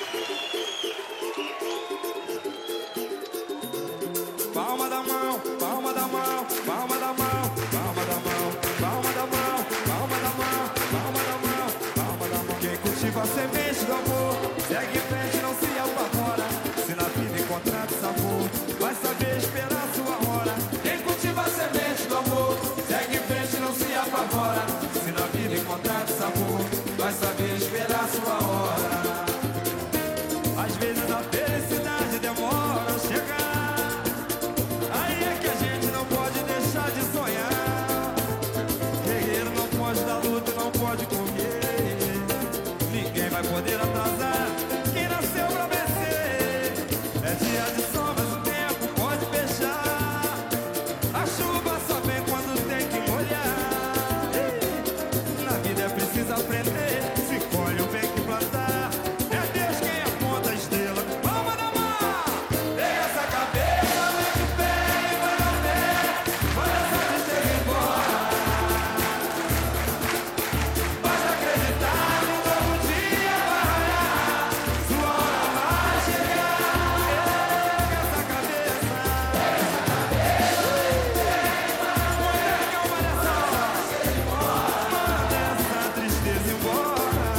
Palma da mão, palma da mão, palma da mão, palma da mão, palma da mão, palma da mão, palma da mão, palma da mão. Quem cultiva a semente do amor, segue em frente, não se apavora. Se na vida encontrar sabor, vai saber esperar sua hora. Quem cultiva a semente do amor, segue em frente, não se apavora. Se na vida encontrar sabor, vai saber esperar sua hora. Às vezes a felicidade demora a chegar. Aí é que a gente não pode deixar de sonhar. Guerreiro não pode dar luta, não pode correr. Ninguém vai poder atrasar quem nasceu pra vencer. É dia de sol, mas o tempo pode fechar. A chuva só vem quando tem que molhar. Na vida é preciso aprender. Se colhe o bem que plantar. É Deus quem aponta a estrela. Palma da mão! Pega essa cabeça, vem de pé e vai na fé. Manda essa tristeza embora. Basta acreditar que um novo dia vai raiar. Sua hora vai chegar. Pega essa cabeça. Manda calma nessa hora. Manda essa tristeza embora.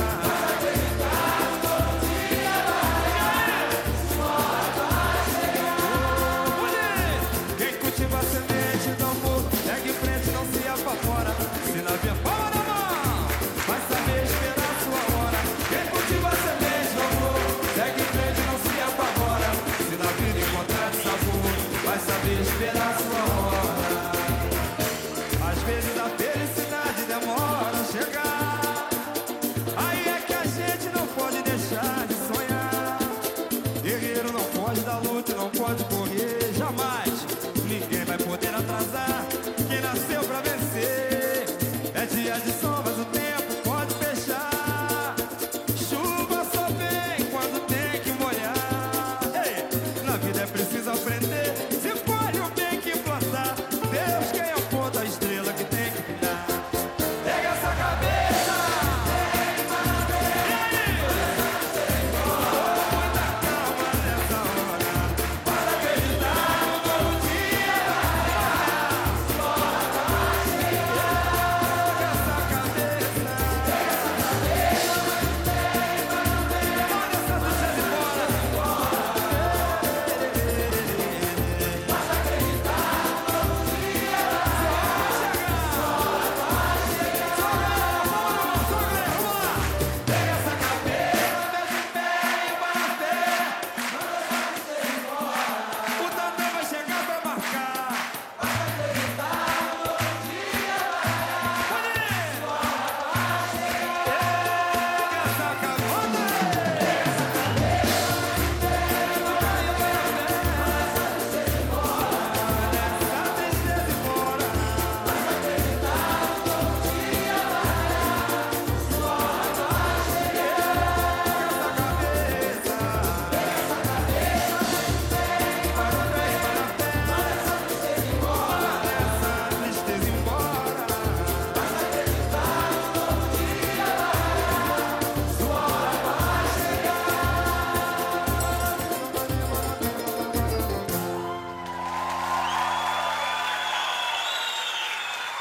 Quem cultiva a semente do amor, segue em frente, não se apavora. Se na vida palma da mão, vai saber esperar sua hora. Quem cultiva a semente do amor, segue em frente, não se apavora. Se na vida encontrar sabor, vai saber esperar sua hora. Às vezes a felicidade demora a chegar. Aí é que a gente não pode deixar de sonhar. Guerreiro não pode dar luta, não pode correr.